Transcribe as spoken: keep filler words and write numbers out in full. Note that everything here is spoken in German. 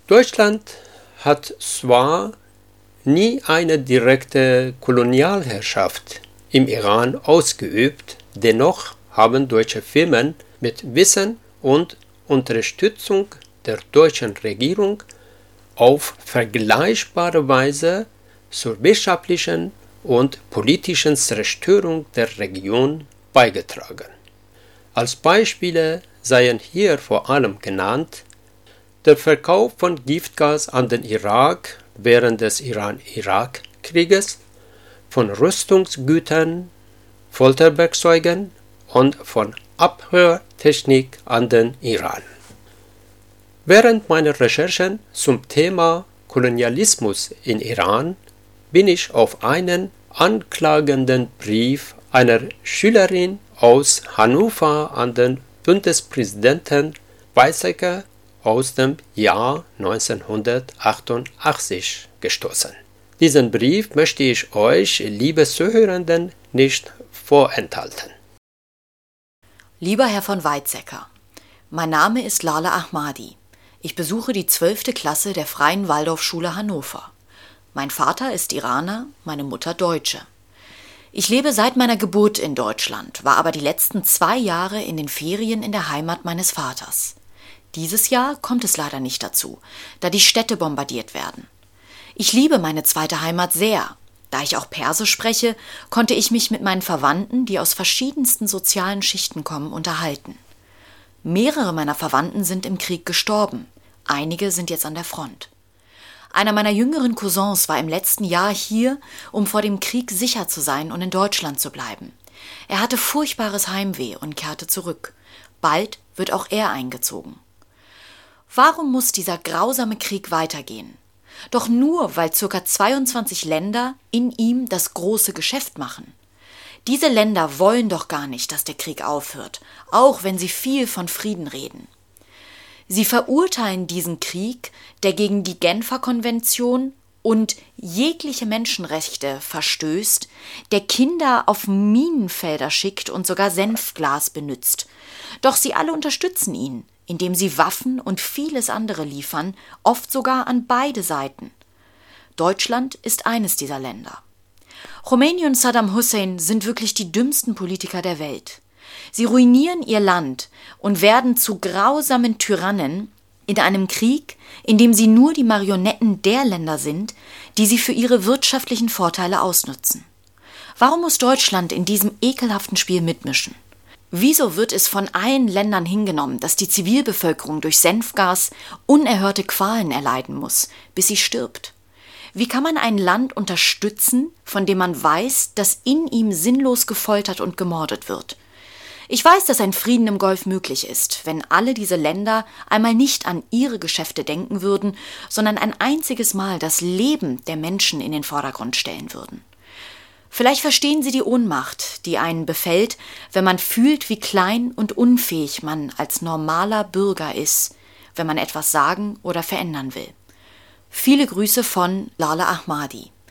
Deutschland hat zwar nie eine direkte Kolonialherrschaft im Iran ausgeübt, dennoch haben deutsche Firmen mit Wissen und Unterstützung der deutschen Regierung auf vergleichbare Weise zur wirtschaftlichen und politischen Zerstörung der Region beigetragen. Als Beispiele seien hier vor allem genannt der Verkauf von Giftgas an den Irak während des Iran-Irak-Krieges, von Rüstungsgütern, Folterwerkzeugen und von Abhörtechnik an den Iran. Während meiner Recherchen zum Thema Kolonialismus in Iran bin ich auf einen anklagenden Brief einer Schülerin aus Hannover an den Bundespräsidenten Weizsäcker aus dem Jahr neunzehnhundertachtundachtzig gestoßen. Diesen Brief möchte ich euch, liebe Zuhörenden, nicht vorenthalten. Lieber Herr von Weizsäcker, mein Name ist Lale Ahmadi. Ich besuche die zwölfte Klasse der Freien Waldorfschule Hannover. Mein Vater ist Iraner, meine Mutter Deutsche. Ich lebe seit meiner Geburt in Deutschland, war aber die letzten zwei Jahre in den Ferien in der Heimat meines Vaters. Dieses Jahr kommt es leider nicht dazu, da die Städte bombardiert werden. Ich liebe meine zweite Heimat sehr. Da ich auch Persisch spreche, konnte ich mich mit meinen Verwandten, die aus verschiedensten sozialen Schichten kommen, unterhalten. Mehrere meiner Verwandten sind im Krieg gestorben. Einige sind jetzt an der Front. Einer meiner jüngeren Cousins war im letzten Jahr hier, um vor dem Krieg sicher zu sein und in Deutschland zu bleiben. Er hatte furchtbares Heimweh und kehrte zurück. Bald wird auch er eingezogen. Warum muss dieser grausame Krieg weitergehen? Doch nur, weil ca. zweiundzwanzig Länder in ihm das große Geschäft machen. Diese Länder wollen doch gar nicht, dass der Krieg aufhört, auch wenn sie viel von Frieden reden. Sie verurteilen diesen Krieg, der gegen die Genfer Konvention und jegliche Menschenrechte verstößt, der Kinder auf Minenfelder schickt und sogar Senfglas benutzt. Doch sie alle unterstützen ihn, indem sie Waffen und vieles andere liefern, oft sogar an beide Seiten. Deutschland ist eines dieser Länder. Khomeini und Saddam Hussein sind wirklich die dümmsten Politiker der Welt. Sie ruinieren ihr Land und werden zu grausamen Tyrannen in einem Krieg, in dem sie nur die Marionetten der Länder sind, die sie für ihre wirtschaftlichen Vorteile ausnutzen. Warum muss Deutschland in diesem ekelhaften Spiel mitmischen? Wieso wird es von allen Ländern hingenommen, dass die Zivilbevölkerung durch Senfgas unerhörte Qualen erleiden muss, bis sie stirbt? Wie kann man ein Land unterstützen, von dem man weiß, dass in ihm sinnlos gefoltert und gemordet wird? Ich weiß, dass ein Frieden im Golf möglich ist, wenn alle diese Länder einmal nicht an ihre Geschäfte denken würden, sondern ein einziges Mal das Leben der Menschen in den Vordergrund stellen würden. Vielleicht verstehen Sie die Ohnmacht, die einen befällt, wenn man fühlt, wie klein und unfähig man als normaler Bürger ist, wenn man etwas sagen oder verändern will. Viele Grüße von Lale Ahmadi.